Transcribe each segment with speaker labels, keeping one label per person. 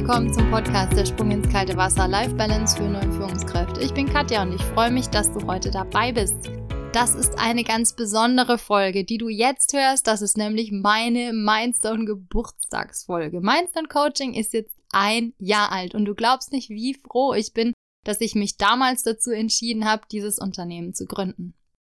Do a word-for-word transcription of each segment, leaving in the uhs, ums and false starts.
Speaker 1: willkommen zum Podcast Der Sprung ins kalte Wasser, Life Balance für neue Führungskräfte. Ich bin Katja und ich freue mich, dass du heute dabei bist. Das ist eine ganz besondere Folge, die du jetzt hörst. Das ist nämlich meine Mindstone Geburtstagsfolge. Mindstone Coaching ist jetzt ein Jahr alt und du glaubst nicht, wie froh ich bin, dass ich mich damals dazu entschieden habe, dieses Unternehmen zu gründen.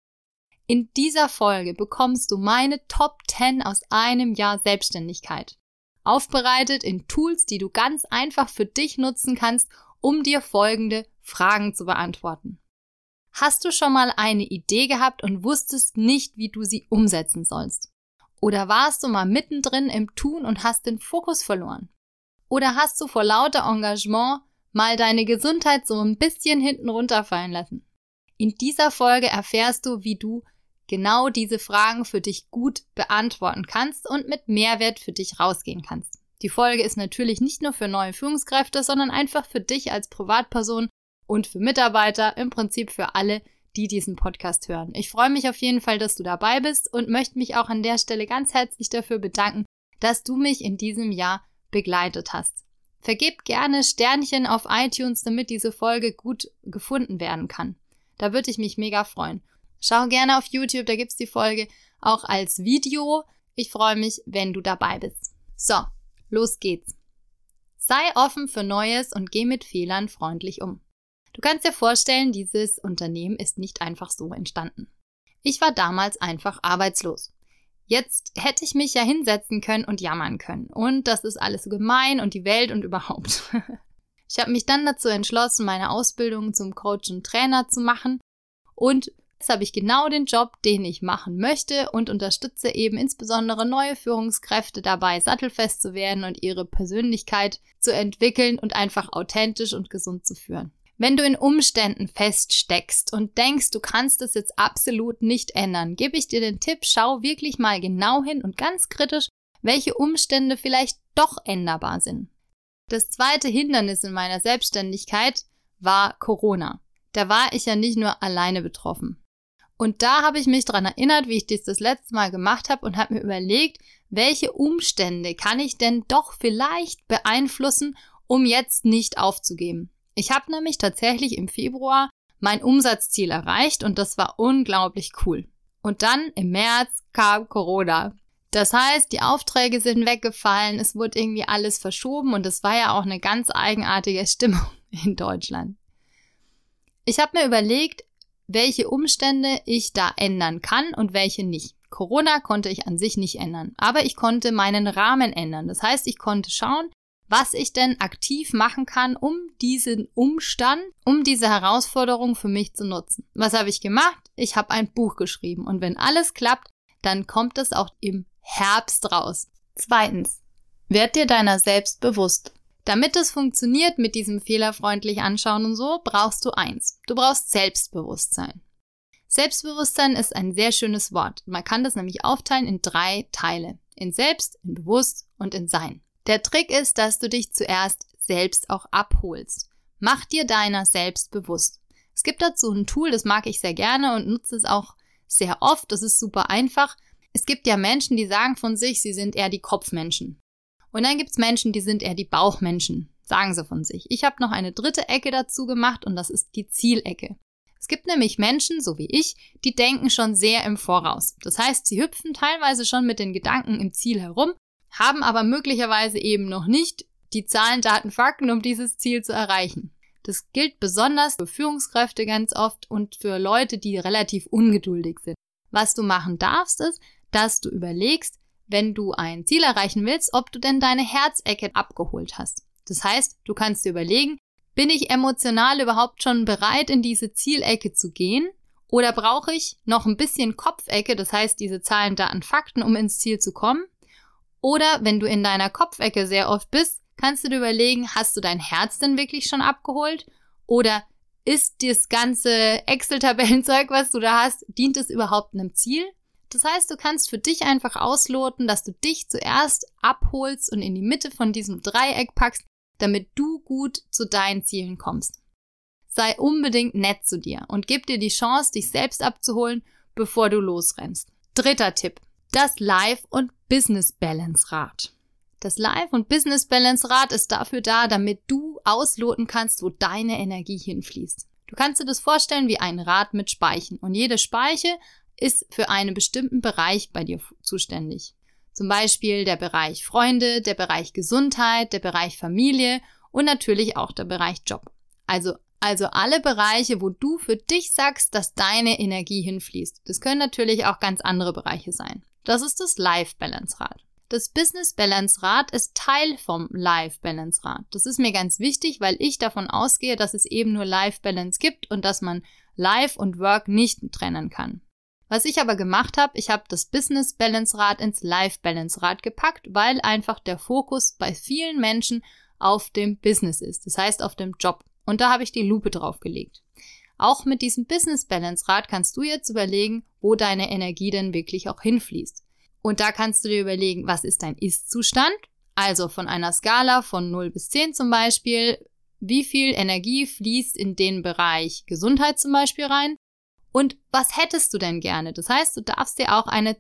Speaker 1: In dieser Folge bekommst du meine Top zehn aus einem Jahr Selbstständigkeit. Aufbereitet in Tools, die du ganz einfach für dich nutzen kannst, um dir folgende Fragen zu beantworten. Hast du schon mal eine Idee gehabt und wusstest nicht, wie du sie umsetzen sollst? Oder warst du mal mittendrin im Tun und hast den Fokus verloren? Oder hast du vor lauter Engagement mal deine Gesundheit so ein bisschen hinten runterfallen lassen? In dieser Folge erfährst du, wie du genau diese Fragen für dich gut beantworten kannst und mit Mehrwert für dich rausgehen kannst. Die Folge ist natürlich nicht nur für neue Führungskräfte, sondern einfach für dich als Privatperson und für Mitarbeiter, im Prinzip für alle, die diesen Podcast hören. Ich freue mich auf jeden Fall, dass du dabei bist und möchte mich auch an der Stelle ganz herzlich dafür bedanken, dass du mich in diesem Jahr begleitet hast. Vergib gerne Sternchen auf iTunes, damit diese Folge gut gefunden werden kann. Da würde ich mich mega freuen. Schau gerne auf YouTube, da gibt's die Folge auch als Video. Ich freue mich, wenn du dabei bist. So, los geht's. Sei offen für Neues und geh mit Fehlern freundlich um. Du kannst dir vorstellen, dieses Unternehmen ist nicht einfach so entstanden. Ich war damals einfach arbeitslos. Jetzt hätte ich mich ja hinsetzen können und jammern können. Und das ist alles so gemein und die Welt und überhaupt. Ich habe mich dann dazu entschlossen, meine Ausbildung zum Coach und Trainer zu machen. Und jetzt habe ich genau den Job, den ich machen möchte und unterstütze eben insbesondere neue Führungskräfte dabei, sattelfest zu werden und ihre Persönlichkeit zu entwickeln und einfach authentisch und gesund zu führen. Wenn du in Umständen feststeckst und denkst, du kannst es jetzt absolut nicht ändern, gebe ich dir den Tipp, schau wirklich mal genau hin und ganz kritisch, welche Umstände vielleicht doch änderbar sind. Das zweite Hindernis in meiner Selbstständigkeit war Corona. Da war ich ja nicht nur alleine betroffen. Und da habe ich mich daran erinnert, wie ich das das letzte Mal gemacht habe und habe mir überlegt, welche Umstände kann ich denn doch vielleicht beeinflussen, um jetzt nicht aufzugeben. Ich habe nämlich tatsächlich im Februar mein Umsatzziel erreicht und das war unglaublich cool. Und dann im März kam Corona. Das heißt, die Aufträge sind weggefallen, es wurde irgendwie alles verschoben und es war ja auch eine ganz eigenartige Stimmung in Deutschland. Ich habe mir überlegt, welche Umstände ich da ändern kann und welche nicht. Corona konnte ich an sich nicht ändern, aber ich konnte meinen Rahmen ändern. Das heißt, ich konnte schauen, was ich denn aktiv machen kann, um diesen Umstand, um diese Herausforderung für mich zu nutzen. Was habe ich gemacht? Ich habe ein Buch geschrieben und wenn alles klappt, dann kommt es auch im Herbst raus. Zweitens, werd dir deiner selbst bewusst. Damit es funktioniert mit diesem fehlerfreundlich anschauen und so, brauchst du eins. Du brauchst Selbstbewusstsein. Selbstbewusstsein ist ein sehr schönes Wort. Man kann das nämlich aufteilen in drei Teile. In Selbst, in Bewusst und in Sein. Der Trick ist, dass du dich zuerst selbst auch abholst. Mach dir deiner selbst bewusst. Es gibt dazu ein Tool, das mag ich sehr gerne und nutze es auch sehr oft. Das ist super einfach. Es gibt ja Menschen, die sagen von sich, sie sind eher die Kopfmenschen. Und dann gibt's Menschen, die sind eher die Bauchmenschen, sagen sie von sich. Ich habe noch eine dritte Ecke dazu gemacht und das ist die Zielecke. Es gibt nämlich Menschen, so wie ich, die denken schon sehr im Voraus. Das heißt, sie hüpfen teilweise schon mit den Gedanken im Ziel herum, haben aber möglicherweise eben noch nicht die Zahlen, Daten, Fakten, um dieses Ziel zu erreichen. Das gilt besonders für Führungskräfte ganz oft und für Leute, die relativ ungeduldig sind. Was du machen darfst, ist, dass du überlegst, wenn du ein Ziel erreichen willst, ob du denn deine Herzecke abgeholt hast. Das heißt, du kannst dir überlegen, bin ich emotional überhaupt schon bereit, in diese Zielecke zu gehen? Oder brauche ich noch ein bisschen Kopfecke, das heißt diese Zahlen, Daten, Fakten, um ins Ziel zu kommen? Oder wenn du in deiner Kopfecke sehr oft bist, kannst du dir überlegen, hast du dein Herz denn wirklich schon abgeholt? Oder ist das ganze Excel-Tabellenzeug, was du da hast, dient es überhaupt einem Ziel? Das heißt, du kannst für dich einfach ausloten, dass du dich zuerst abholst und in die Mitte von diesem Dreieck packst, damit du gut zu deinen Zielen kommst. Sei unbedingt nett zu dir und gib dir die Chance, dich selbst abzuholen, bevor du losrennst. Dritter Tipp. Das Life- und Business-Balance-Rad. Das Life- und Business-Balance-Rad ist dafür da, damit du ausloten kannst, wo deine Energie hinfließt. Du kannst dir das vorstellen wie ein Rad mit Speichen und jede Speiche ist für einen bestimmten Bereich bei dir zuständig. Zum Beispiel der Bereich Freunde, der Bereich Gesundheit, der Bereich Familie und natürlich auch der Bereich Job. Also, also alle Bereiche, wo du für dich sagst, dass deine Energie hinfließt. Das können natürlich auch ganz andere Bereiche sein. Das ist das Life-Balance-Rad. Das Business-Balance-Rad ist Teil vom Life-Balance-Rad. Das ist mir ganz wichtig, weil ich davon ausgehe, dass es eben nur Life-Balance gibt und dass man Life und Work nicht trennen kann. Was ich aber gemacht habe, ich habe das Business-Balance-Rad ins Life-Balance-Rad gepackt, weil einfach der Fokus bei vielen Menschen auf dem Business ist, das heißt auf dem Job. Und da habe ich die Lupe drauf gelegt. Auch mit diesem Business-Balance-Rad kannst du jetzt überlegen, wo deine Energie denn wirklich auch hinfließt. Und da kannst du dir überlegen, was ist dein Ist-Zustand? Also von einer Skala von null bis zehn zum Beispiel, wie viel Energie fließt in den Bereich Gesundheit zum Beispiel rein? Und was hättest du denn gerne? Das heißt, du darfst dir auch eine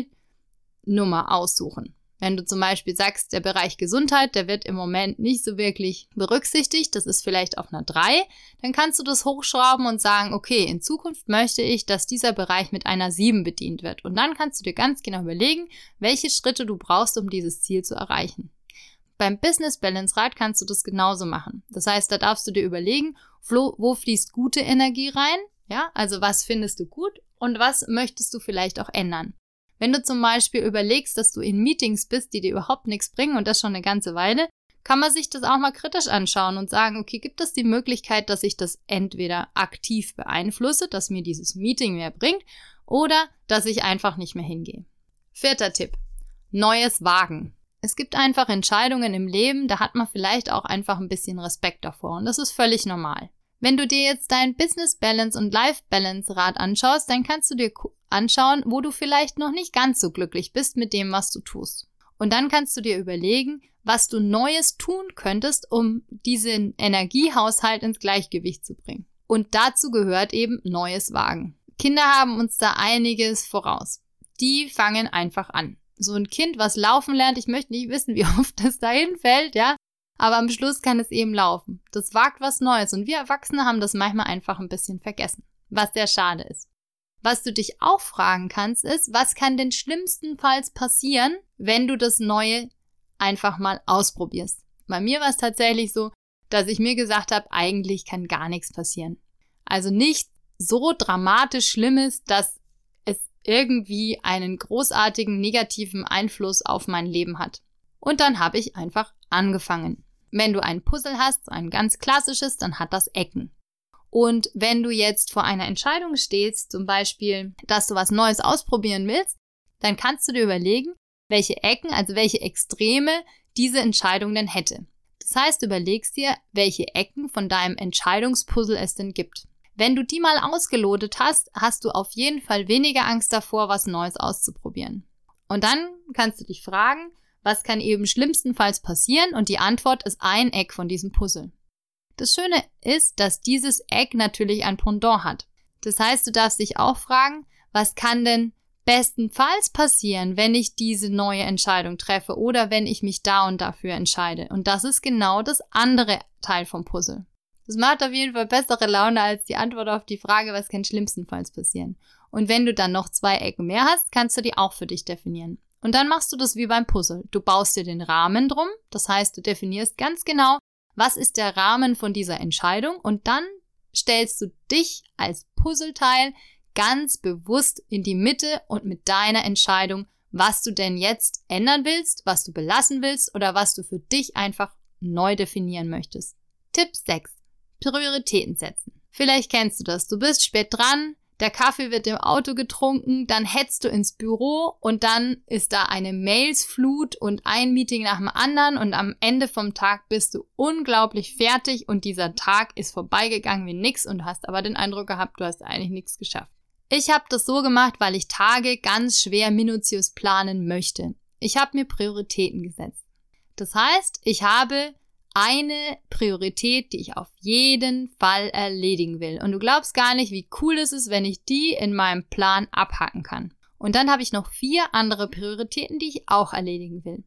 Speaker 1: Zielnummer aussuchen. Wenn du zum Beispiel sagst, der Bereich Gesundheit, der wird im Moment nicht so wirklich berücksichtigt, das ist vielleicht auf einer drei, dann kannst du das hochschrauben und sagen, okay, in Zukunft möchte ich, dass dieser Bereich mit einer sieben bedient wird. Und dann kannst du dir ganz genau überlegen, welche Schritte du brauchst, um dieses Ziel zu erreichen. Beim Business Balance Rad kannst du das genauso machen. Das heißt, da darfst du dir überlegen, wo fließt gute Energie rein? Ja, also was findest du gut und was möchtest du vielleicht auch ändern? Wenn du zum Beispiel überlegst, dass du in Meetings bist, die dir überhaupt nichts bringen und das schon eine ganze Weile, kann man sich das auch mal kritisch anschauen und sagen, okay, gibt es die Möglichkeit, dass ich das entweder aktiv beeinflusse, dass mir dieses Meeting mehr bringt oder dass ich einfach nicht mehr hingehe. Vierter Tipp. Neues wagen. Es gibt einfach Entscheidungen im Leben, da hat man vielleicht auch einfach ein bisschen Respekt davor und das ist völlig normal. Wenn du dir jetzt dein Business Balance und Life Balance Rad anschaust, dann kannst du dir anschauen, wo du vielleicht noch nicht ganz so glücklich bist mit dem, was du tust. Und dann kannst du dir überlegen, was du Neues tun könntest, um diesen Energiehaushalt ins Gleichgewicht zu bringen. Und dazu gehört eben Neues wagen. Kinder haben uns da einiges voraus. Die fangen einfach an. So ein Kind, was laufen lernt, ich möchte nicht wissen, wie oft das dahin fällt, ja. Aber am Schluss kann es eben laufen. Das wagt was Neues und wir Erwachsene haben das manchmal einfach ein bisschen vergessen, was sehr schade ist. Was du dich auch fragen kannst, ist, was kann denn schlimmstenfalls passieren, wenn du das Neue einfach mal ausprobierst? Bei mir war es tatsächlich so, dass ich mir gesagt habe, eigentlich kann gar nichts passieren. Also nicht so dramatisch Schlimmes, dass es irgendwie einen großartigen negativen Einfluss auf mein Leben hat. Und dann habe ich einfach angefangen. Wenn du ein Puzzle hast, ein ganz klassisches, dann hat das Ecken. Und wenn du jetzt vor einer Entscheidung stehst, zum Beispiel, dass du was Neues ausprobieren willst, dann kannst du dir überlegen, welche Ecken, also welche Extreme diese Entscheidung denn hätte. Das heißt, du überlegst dir, welche Ecken von deinem Entscheidungspuzzle es denn gibt. Wenn du die mal ausgelotet hast, hast du auf jeden Fall weniger Angst davor, was Neues auszuprobieren. Und dann kannst du dich fragen, was kann eben schlimmstenfalls passieren? Und die Antwort ist ein Eck von diesem Puzzle. Das Schöne ist, dass dieses Eck natürlich ein Pendant hat. Das heißt, du darfst dich auch fragen, was kann denn bestenfalls passieren, wenn ich diese neue Entscheidung treffe oder wenn ich mich da und dafür entscheide. Und das ist genau das andere Teil vom Puzzle. Das macht auf jeden Fall bessere Laune als die Antwort auf die Frage, was kann schlimmstenfalls passieren. Und wenn du dann noch zwei Ecken mehr hast, kannst du die auch für dich definieren. Und dann machst du das wie beim Puzzle. Du baust dir den Rahmen drum, das heißt, du definierst ganz genau, was ist der Rahmen von dieser Entscheidung und dann stellst du dich als Puzzleteil ganz bewusst in die Mitte und mit deiner Entscheidung, was du denn jetzt ändern willst, was du belassen willst oder was du für dich einfach neu definieren möchtest. Tipp sechs. Prioritäten setzen. Vielleicht kennst du das. Du bist spät dran, der Kaffee wird im Auto getrunken, dann hetzt du ins Büro und dann ist da eine Mailsflut und ein Meeting nach dem anderen und am Ende vom Tag bist du unglaublich fertig und dieser Tag ist vorbeigegangen wie nix und du hast aber den Eindruck gehabt, du hast eigentlich nichts geschafft. Ich habe das so gemacht, weil ich Tage ganz schwer minutiös planen möchte. Ich habe mir Prioritäten gesetzt. Das heißt, ich habe eine Priorität, die ich auf jeden Fall erledigen will. Und du glaubst gar nicht, wie cool es ist, wenn ich die in meinem Plan abhaken kann. Und dann habe ich noch vier andere Prioritäten, die ich auch erledigen will.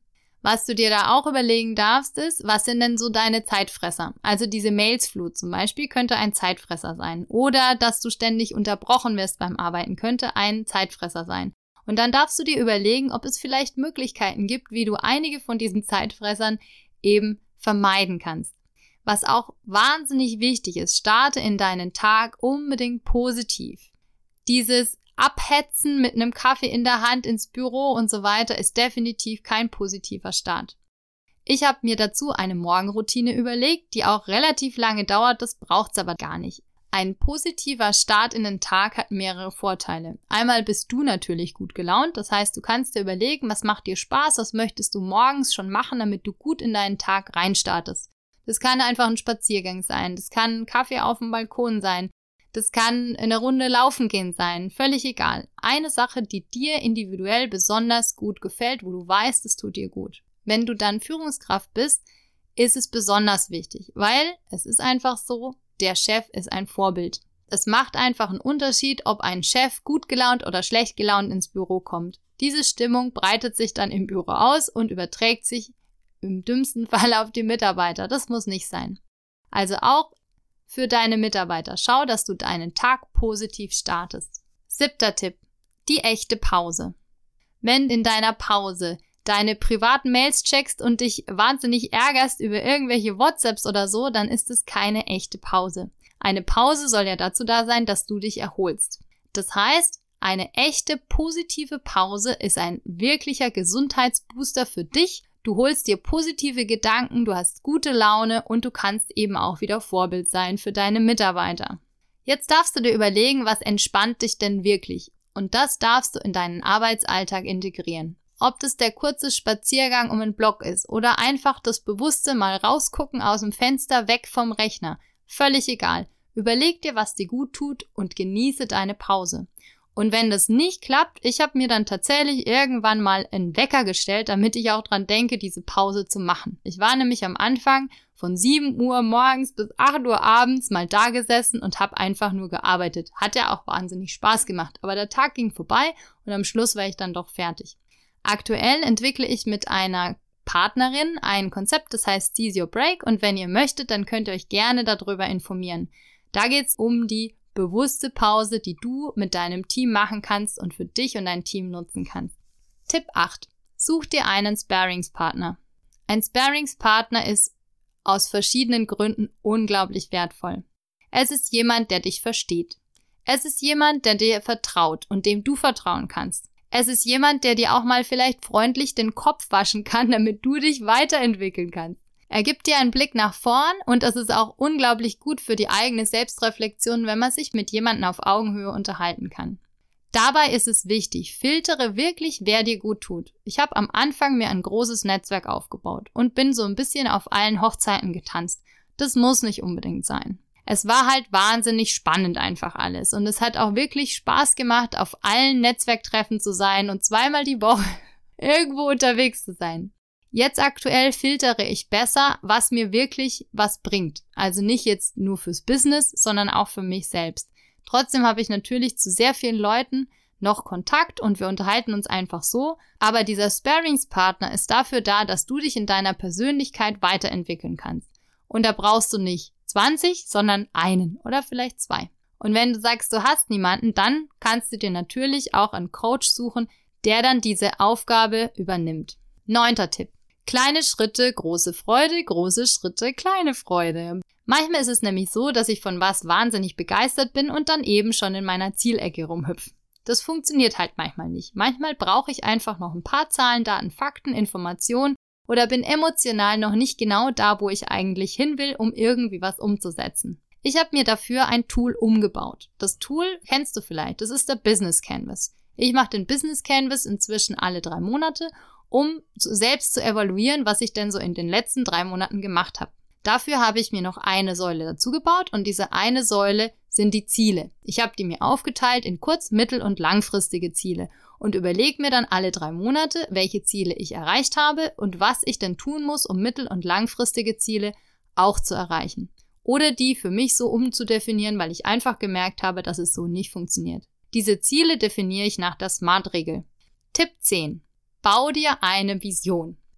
Speaker 1: Was du dir da auch überlegen darfst, ist, was sind denn so deine Zeitfresser? Also diese Mailsflut zum Beispiel könnte ein Zeitfresser sein. Oder dass du ständig unterbrochen wirst beim Arbeiten, könnte ein Zeitfresser sein. Und dann darfst du dir überlegen, ob es vielleicht Möglichkeiten gibt, wie du einige von diesen Zeitfressern eben vermeiden kannst. Was auch wahnsinnig wichtig ist, starte in deinen Tag unbedingt positiv. Dieses Abhetzen mit einem Kaffee in der Hand ins Büro und so weiter ist definitiv kein positiver Start. Ich habe mir dazu eine Morgenroutine überlegt, die auch relativ lange dauert, das braucht's aber gar nicht. Ein positiver Start in den Tag hat mehrere Vorteile. Einmal bist du natürlich gut gelaunt, das heißt, du kannst dir überlegen, was macht dir Spaß, was möchtest du morgens schon machen, damit du gut in deinen Tag reinstartest. Das kann einfach ein Spaziergang sein, das kann ein Kaffee auf dem Balkon sein, das kann eine Runde laufen gehen sein, völlig egal. Eine Sache, die dir individuell besonders gut gefällt, wo du weißt, es tut dir gut. Wenn du dann Führungskraft bist, ist es besonders wichtig, weil es ist einfach so, der Chef ist ein Vorbild. Es macht einfach einen Unterschied, ob ein Chef gut gelaunt oder schlecht gelaunt ins Büro kommt. Diese Stimmung breitet sich dann im Büro aus und überträgt sich im dümmsten Fall auf die Mitarbeiter. Das muss nicht sein. Also auch für deine Mitarbeiter. Schau, dass du deinen Tag positiv startest. Siebter Tipp. Die echte Pause. Wenn in deiner Pause deine privaten Mails checkst und dich wahnsinnig ärgerst über irgendwelche WhatsApps oder so, dann ist es keine echte Pause. Eine Pause soll ja dazu da sein, dass du dich erholst. Das heißt, eine echte positive Pause ist ein wirklicher Gesundheitsbooster für dich. Du holst dir positive Gedanken, du hast gute Laune und du kannst eben auch wieder Vorbild sein für deine Mitarbeiter. Jetzt darfst du dir überlegen, was entspannt dich denn wirklich. Und das darfst du in deinen Arbeitsalltag integrieren. Ob das der kurze Spaziergang um den Block ist oder einfach das bewusste Mal rausgucken aus dem Fenster weg vom Rechner. Völlig egal. Überleg dir, was dir gut tut und genieße deine Pause. Und wenn das nicht klappt, ich habe mir dann tatsächlich irgendwann mal einen Wecker gestellt, damit ich auch dran denke, diese Pause zu machen. Ich war nämlich am Anfang von sieben Uhr morgens bis acht Uhr abends mal da gesessen und habe einfach nur gearbeitet. Hat ja auch wahnsinnig Spaß gemacht, aber der Tag ging vorbei und am Schluss war ich dann doch fertig. Aktuell entwickle ich mit einer Partnerin ein Konzept, das heißt Seize Your Break, und wenn ihr möchtet, dann könnt ihr euch gerne darüber informieren. Da geht es um die bewusste Pause, die du mit deinem Team machen kannst und für dich und dein Team nutzen kannst. Tipp acht. Such dir einen Sparringspartner. Ein Sparringspartner ist aus verschiedenen Gründen unglaublich wertvoll. Es ist jemand, der dich versteht. Es ist jemand, der dir vertraut und dem du vertrauen kannst. Es ist jemand, der dir auch mal vielleicht freundlich den Kopf waschen kann, damit du dich weiterentwickeln kannst. Er gibt dir einen Blick nach vorn und es ist auch unglaublich gut für die eigene Selbstreflexion, wenn man sich mit jemandem auf Augenhöhe unterhalten kann. Dabei ist es wichtig, filtere wirklich, wer dir gut tut. Ich habe am Anfang mir ein großes Netzwerk aufgebaut und bin so ein bisschen auf allen Hochzeiten getanzt. Das muss nicht unbedingt sein. Es war halt wahnsinnig spannend einfach alles und es hat auch wirklich Spaß gemacht, auf allen Netzwerktreffen zu sein und zweimal die Woche irgendwo unterwegs zu sein. Jetzt aktuell filtere ich besser, was mir wirklich was bringt. Also nicht jetzt nur fürs Business, sondern auch für mich selbst. Trotzdem habe ich natürlich zu sehr vielen Leuten noch Kontakt und wir unterhalten uns einfach so. Aber dieser Sparringspartner ist dafür da, dass du dich in deiner Persönlichkeit weiterentwickeln kannst. Und da brauchst du nicht zwanzig, sondern einen oder vielleicht zwei. Und wenn du sagst, du hast niemanden, dann kannst du dir natürlich auch einen Coach suchen, der dann diese Aufgabe übernimmt. Neunter Tipp. Kleine Schritte, große Freude, große Schritte, kleine Freude. Manchmal ist es nämlich so, dass ich von was wahnsinnig begeistert bin und dann eben schon in meiner Zielecke rumhüpfe. Das funktioniert halt manchmal nicht. Manchmal brauche ich einfach noch ein paar Zahlen, Daten, Fakten, Informationen oder bin emotional noch nicht genau da, wo ich eigentlich hin will, um irgendwie was umzusetzen. Ich habe mir dafür ein Tool umgebaut. Das Tool kennst du vielleicht, das ist der Business Canvas. Ich mache den Business Canvas inzwischen alle drei Monate, um selbst zu evaluieren, was ich denn so in den letzten drei Monaten gemacht habe. Dafür habe ich mir noch eine Säule dazu gebaut und diese eine Säule sind die Ziele. Ich habe die mir aufgeteilt in kurz-, mittel- und langfristige Ziele und überlege mir dann alle drei Monate, welche Ziele ich erreicht habe und was ich denn tun muss, um mittel- und langfristige Ziele auch zu erreichen. Oder die für mich so umzudefinieren, weil ich einfach gemerkt habe, dass es so nicht funktioniert. Diese Ziele definiere ich nach der SMART-Regel. Tipp zehn. Bau dir eine Vision.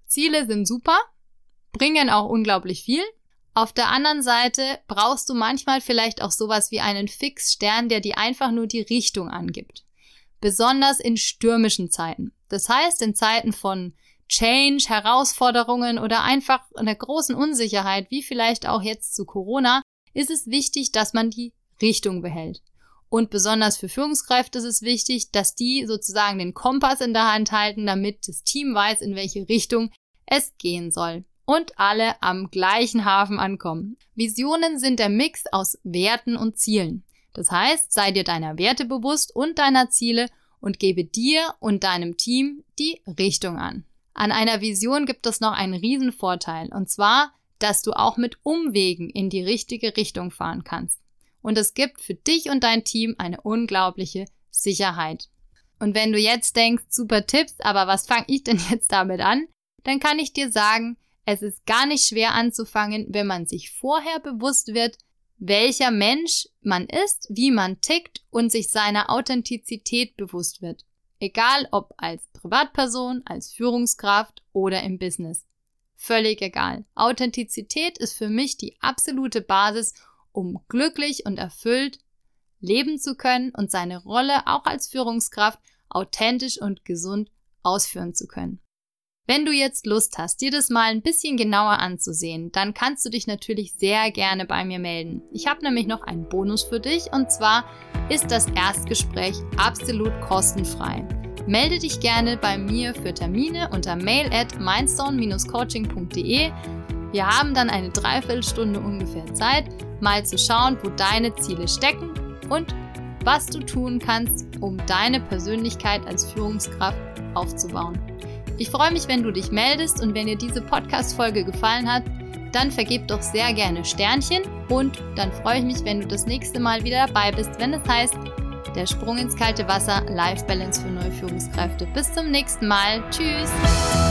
Speaker 1: Ziele sind super, bringen auch unglaublich viel. Auf der anderen Seite brauchst du manchmal vielleicht auch sowas wie einen Fixstern, der dir einfach nur die Richtung angibt. Besonders in stürmischen Zeiten. Das heißt, in Zeiten von Change, Herausforderungen oder einfach einer großen Unsicherheit, wie vielleicht auch jetzt zu Corona, ist es wichtig, dass man die Richtung behält. Und besonders für Führungskräfte ist es wichtig, dass die sozusagen den Kompass in der Hand halten, damit das Team weiß, in welche Richtung es gehen soll. Und alle am gleichen Hafen ankommen. Visionen sind der Mix aus Werten und Zielen. Das heißt, sei dir deiner Werte bewusst und deiner Ziele und gebe dir und deinem Team die Richtung an. An einer Vision gibt es noch einen riesen Vorteil, und zwar, dass du auch mit Umwegen in die richtige Richtung fahren kannst. Und es gibt für dich und dein Team eine unglaubliche Sicherheit. Und wenn du jetzt denkst, super Tipps, aber was fange ich denn jetzt damit an? Dann kann ich dir sagen, es ist gar nicht schwer anzufangen, wenn man sich vorher bewusst wird, welcher Mensch man ist, wie man tickt und sich seiner Authentizität bewusst wird. Egal ob als Privatperson, als Führungskraft oder im Business. Völlig egal. Authentizität ist für mich die absolute Basis, um glücklich und erfüllt leben zu können und seine Rolle auch als Führungskraft authentisch und gesund ausführen zu können. Wenn du jetzt Lust hast, dir das mal ein bisschen genauer anzusehen, dann kannst du dich natürlich sehr gerne bei mir melden. Ich habe nämlich noch einen Bonus für dich, und zwar ist das Erstgespräch absolut kostenfrei. Melde dich gerne bei mir für Termine unter mail at mindstone dash coaching punkt de. Wir haben dann eine Dreiviertelstunde ungefähr Zeit, mal zu schauen, wo deine Ziele stecken und was du tun kannst, um deine Persönlichkeit als Führungskraft aufzubauen. Ich freue mich, wenn du dich meldest, und wenn dir diese Podcast-Folge gefallen hat, dann vergib doch sehr gerne Sternchen, und dann freue ich mich, wenn du das nächste Mal wieder dabei bist, wenn es heißt, der Sprung ins kalte Wasser, Life Balance für neue Führungskräfte. Bis zum nächsten Mal. Tschüss!